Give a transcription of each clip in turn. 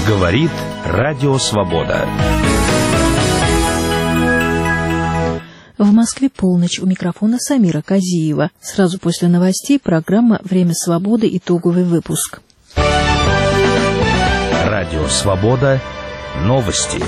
Говорит Радио Свобода. В Москве полночь. У микрофона Самира Казиева. Сразу после новостей программа «Время свободы», итоговый выпуск. Радио Свобода. Новости.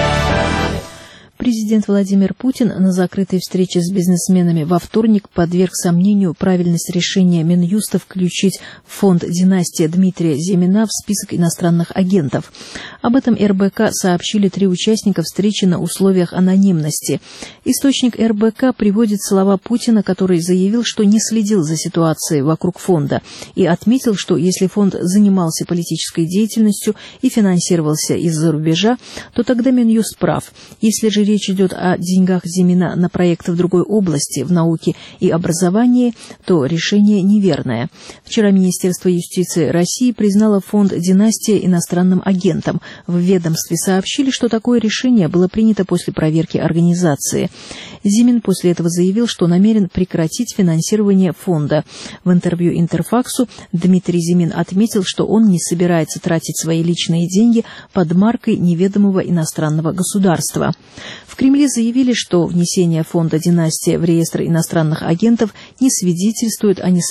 Президент Владимир Путин на закрытой встрече с бизнесменами во вторник подверг сомнению правильность решения Минюста включить фонд «Династия» Дмитрия Зимина в список иностранных агентов. Об этом РБК сообщили 3 участника встречи на условиях анонимности. Источник РБК приводит слова Путина, который заявил, что не следил за ситуацией вокруг фонда, и отметил, что если фонд занимался политической деятельностью и финансировался из-за рубежа, то тогда Минюст прав. Если же речь идет о деньгах Зимина на проекты в другой области, в науке и образовании, то решение неверное. Вчера Министерство юстиции России признало фонд «Династия» иностранным агентом. В ведомстве сообщили, что такое решение было принято после проверки организации. Зимин после этого заявил, что намерен прекратить финансирование фонда. В интервью «Интерфаксу» Дмитрий Зимин отметил, что он не собирается тратить свои личные деньги под маркой неведомого иностранного государства. В Кремле заявили, что внесение фонда «Династия» в реестр иностранных агентов не свидетельствует о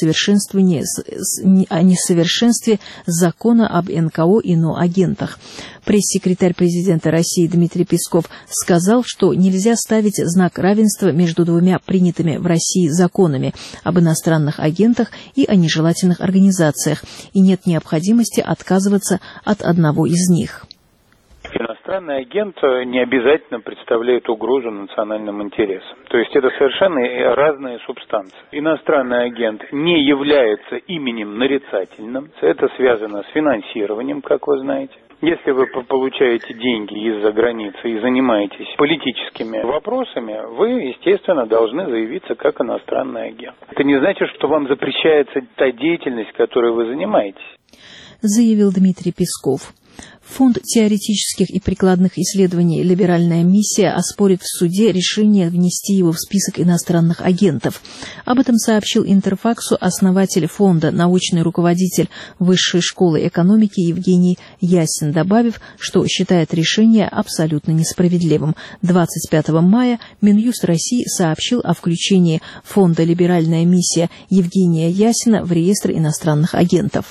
несовершенстве закона об НКО и ноагентах. Пресс-секретарь президента России Дмитрий Песков сказал, что нельзя ставить знак равенства между двумя принятыми в России законами об иностранных агентах и о нежелательных организациях, и нет необходимости отказываться от одного из них. Иностранный агент не обязательно представляет угрозу национальным интересам. То есть это совершенно разные субстанции. Иностранный агент не является именем нарицательным. Это связано с финансированием, как вы знаете. Если вы получаете деньги из-за границы и занимаетесь политическими вопросами, вы, естественно, должны заявиться как иностранный агент. Это не значит, что вам запрещается та деятельность, которой вы занимаетесь, заявил Дмитрий Песков. Фонд теоретических и прикладных исследований «Либеральная миссия» оспорит в суде решение внести его в список иностранных агентов. Об этом сообщил Интерфаксу основатель фонда, научный руководитель Высшей школы экономики Евгений Ясин, добавив, что считает решение абсолютно несправедливым. 25 мая Минюст России сообщил о включении фонда «Либеральная миссия» Евгения Ясина в реестр иностранных агентов.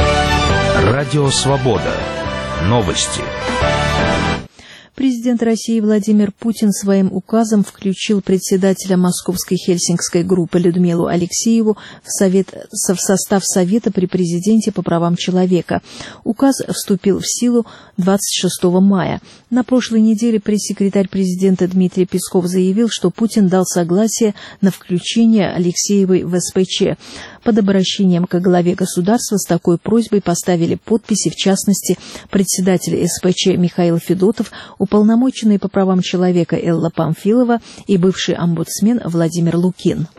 Радио Свобода. Новости. Президент России Владимир Путин своим указом включил председателя Московской Хельсинкской группы Людмилу Алексееву в состав Совета при президенте по правам человека. Указ вступил в силу 26 мая. На прошлой неделе пресс-секретарь президента Дмитрий Песков заявил, что Путин дал согласие на включение Алексеевой в СПЧ. Под обращением к главе государства с такой просьбой поставили подписи, в частности, председатель СПЧ Михаил Федотов, уполномоченный по правам человека Элла Памфилова и бывший омбудсмен Владимир Лукин.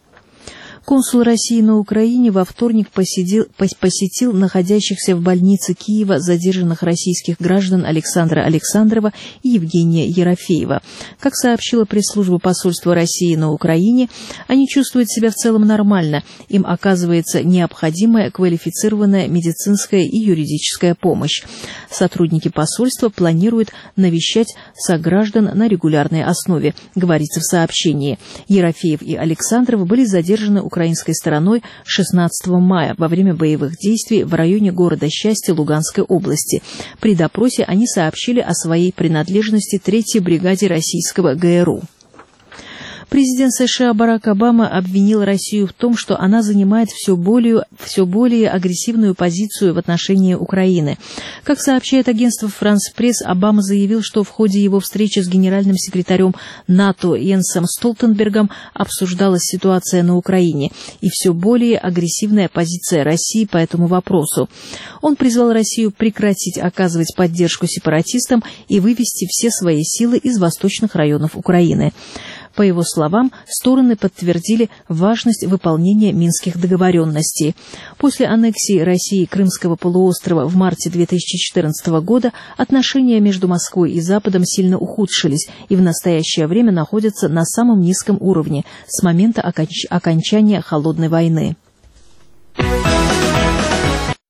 Консул России на Украине во вторник посетил находящихся в больнице Киева задержанных российских граждан Александра Александрова и Евгения Ерофеева. Как сообщила пресс-служба посольства России на Украине, они чувствуют себя в целом нормально. Им оказывается необходимая квалифицированная медицинская и юридическая помощь. Сотрудники посольства планируют навещать сограждан на регулярной основе, говорится в сообщении. Ерофеев и Александров были задержаны украинской стороной 16 мая во время боевых действий в районе города Счастье Луганской области. При допросе они сообщили о своей принадлежности 3-й бригаде российского ГРУ. Президент США Барак Обама обвинил Россию в том, что она занимает все более агрессивную позицию в отношении Украины. Как сообщает агентство «Франс Пресс», Обама заявил, что в ходе его встречи с генеральным секретарем НАТО Йенсом Столтенбергом обсуждалась ситуация на Украине и все более агрессивная позиция России по этому вопросу. Он призвал Россию прекратить оказывать поддержку сепаратистам и вывести все свои силы из восточных районов Украины. По его словам, стороны подтвердили важность выполнения Минских договоренностей. После аннексии России Крымского полуострова в марте 2014 года отношения между Москвой и Западом сильно ухудшились и в настоящее время находятся на самом низком уровне с момента окончания Холодной войны.